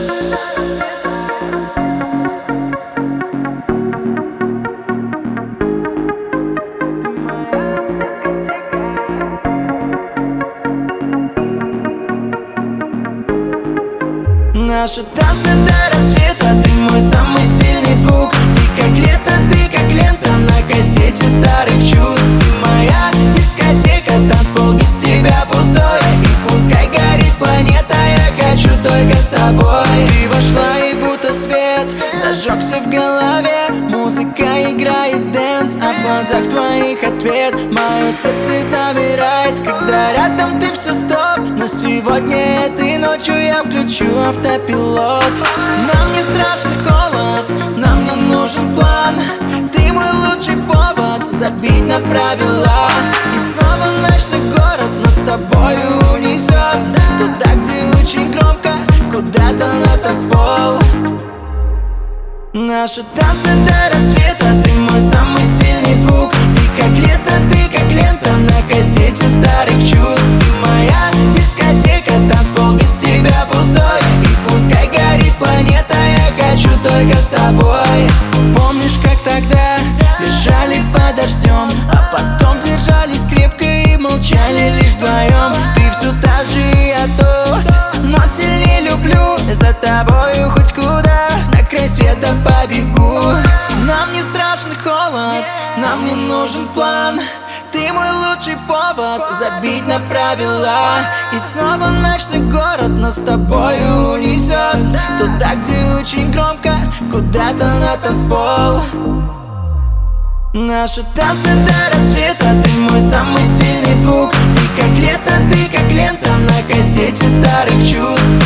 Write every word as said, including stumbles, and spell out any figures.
Наши танцы до рассвета, ты мой самый сильный звук. Ты как лето, ты как лента на кассете старых чувств. Ты моя дискотека, танцпол без тебя пустой. И пускай горит планета, я хочу только с тобой. Ты вошла и будто свет зажегся в голове. Музыка играет дэнс, а в глазах твоих ответ. Мое сердце замирает, когда рядом ты все стоп. Но сегодня этой ночью я включу автопилот. Нам не страшен холод, нам не нужен план. Ты мой лучший повод забить на правила. И снова ночной город нас с тобою унесет туда, где очень громко, куда-то на танцпол. Наши танцы до рассвета, ты мой самый сильный звук. Ты как лето, ты как лента на кассете старых чувств. Ты моя дискотека, танцпол без тебя пустой. И пускай горит планета, я хочу только с тобой. Помнишь, как тогда бежали под дождем, а потом держались крепко и молчали лишь вдвоем. Ты все та же, и я тот, но сильнее люблю. За тобою хоть куда, на край света побегу. Нам не страшен холод, нам не нужен план. Ты мой лучший повод забить на правила. И снова ночной город нас с тобою унесет туда, где очень громко, куда-то на танцпол. Наши танцы до рассвета, ты мой самый сильный звук. Ты как лето, ты как лента на кассете старых чувств.